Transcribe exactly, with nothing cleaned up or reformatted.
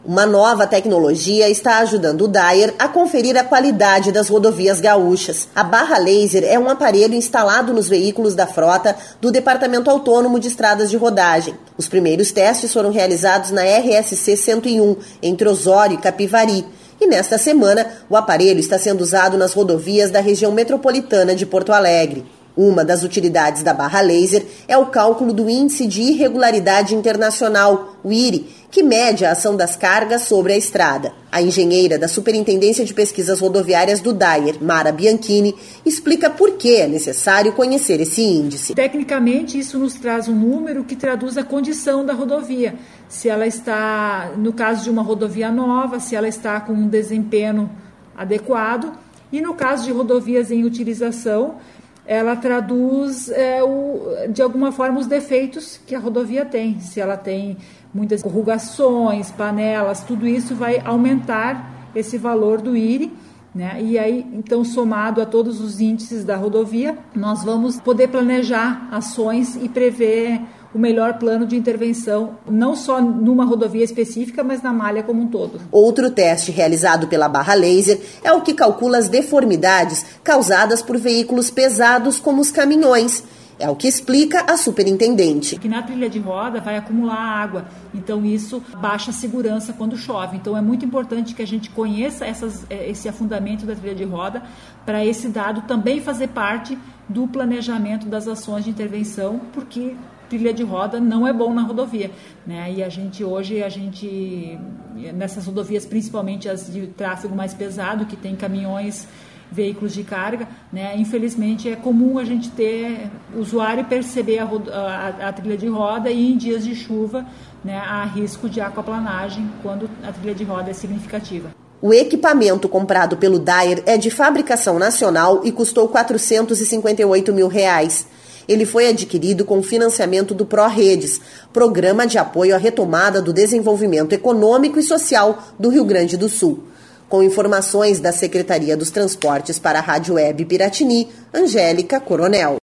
Uma nova tecnologia está ajudando o Dyer a conferir a qualidade das rodovias gaúchas. A barra laser é um aparelho instalado nos veículos da frota do Departamento Autônomo de Estradas de Rodagem. Os primeiros testes foram realizados na R S C cento e um, entre Osório e Capivari. E nesta semana, o aparelho está sendo usado nas rodovias da região metropolitana de Porto Alegre. Uma das utilidades da barra laser é o cálculo do Índice de Irregularidade Internacional, o I R I, que mede a ação das cargas sobre a estrada. A engenheira da Superintendência de Pesquisas Rodoviárias do Dyer, Mara Bianchini, explica por que é necessário conhecer esse índice. Tecnicamente, isso nos traz um número que traduz a condição da rodovia. Se ela está, no caso de uma rodovia nova, se ela está com um desempenho adequado, e no caso de rodovias em utilização, ela traduz, é, o, de alguma forma, os defeitos que a rodovia tem. Se ela tem muitas corrugações, panelas, tudo isso vai aumentar esse valor do I R I, né? E aí, então, somado a todos os índices da rodovia, nós vamos poder planejar ações e prever o melhor plano de intervenção, não só numa rodovia específica, mas na malha como um todo. Outro teste realizado pela barra laser é o que calcula as deformidades causadas por veículos pesados como os caminhões. É o que explica a superintendente. Que na trilha de roda vai acumular água, então isso baixa a segurança quando chove. Então é muito importante que a gente conheça essas, esse afundamento da trilha de roda, para esse dado também fazer parte do planejamento das ações de intervenção, porque trilha de roda não é bom na rodovia, né? E a gente hoje, a gente, nessas rodovias, principalmente as de tráfego mais pesado, que tem caminhões, veículos de carga, né? Infelizmente é comum a gente ter o usuário perceber a, a, a trilha de roda e em dias de chuva, né, há risco de aquaplanagem quando a trilha de roda é significativa. O equipamento comprado pelo Dyer é de fabricação nacional e custou quatrocentos e cinquenta e oito mil reais. Ele foi adquirido com financiamento do ProRedes, Programa de Apoio à Retomada do Desenvolvimento Econômico e Social do Rio Grande do Sul. Com informações da Secretaria dos Transportes para a Rádio Web Piratini, Angélica Coronel.